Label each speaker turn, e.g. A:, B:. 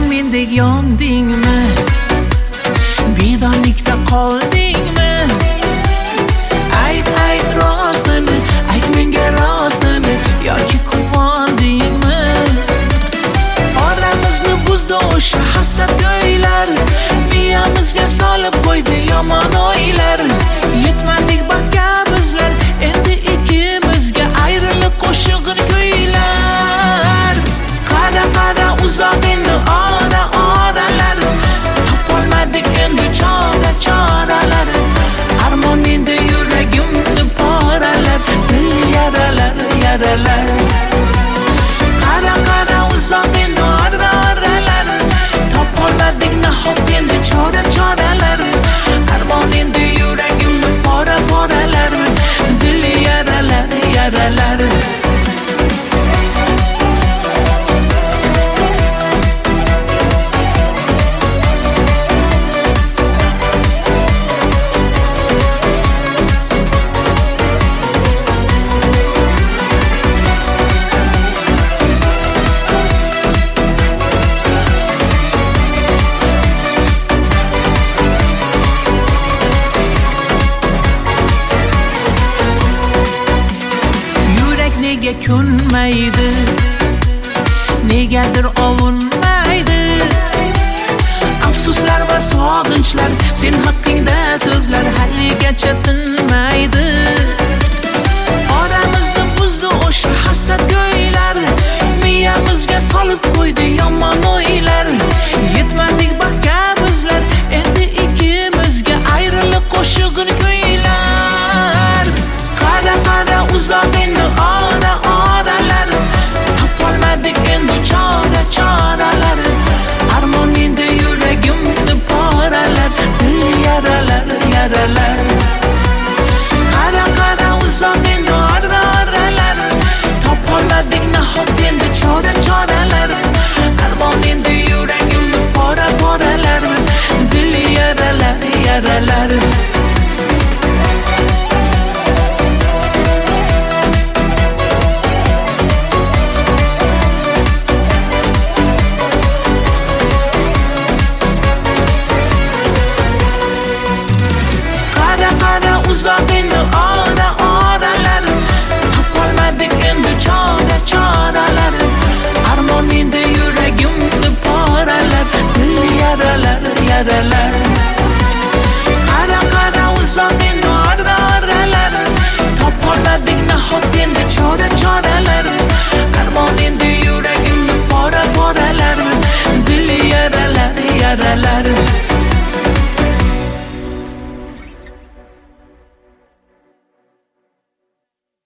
A: mendek yondingmi? Bedorlikda qoldingmi? Ayt rostini, ayt menga rostini, yoki quvondingmi? Oramizni buzdi o'sha hasadgo'ylar, miyamizga solib qo'ydi yomon o'ylar. Yetmadik baxtga bizlar, endi ikkimizga ayrilib qo'shig'ini kuylar. Qara uzoq endi oralar, topolmadik endi choralar. Armon endi yuragimni poralar, dil yaralar. Qara uzoq endi oralar, topolmadik nahot endi choralar. Armon endi yuragimni poralar, dil yaralar. Nega kunmaydi, negadir ovunmaydi. Afsuslar va sog'inchlar, sen haqqingda so'zlar haligacha tinmaydi. Oramizni buzdi o'sha hasadgo'ylar, miyamizga solib qo'ydi yomon